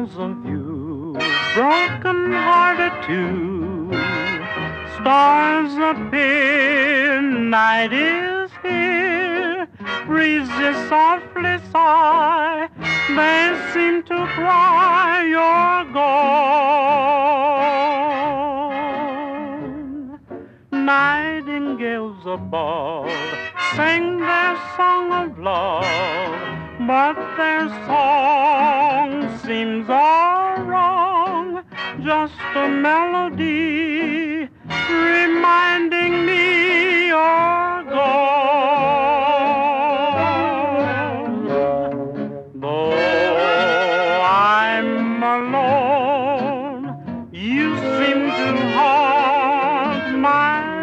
of you, broken hearted too. Stars appear, night is here, breezes softly sigh, they seem to cry you're gone. Nightingales above sing their song of love, but their song seems all wrong, just a melody reminding me you're gone. Though I'm alone, you seem to haunt my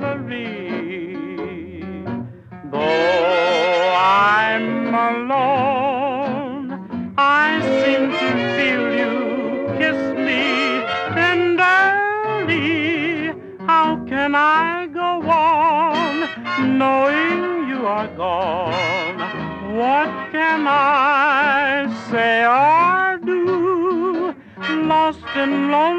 reverie. Though I'm alone, I seem to feel you kiss me tenderly. How can I go on knowing you are gone? What can I say or do? Lost in loneliness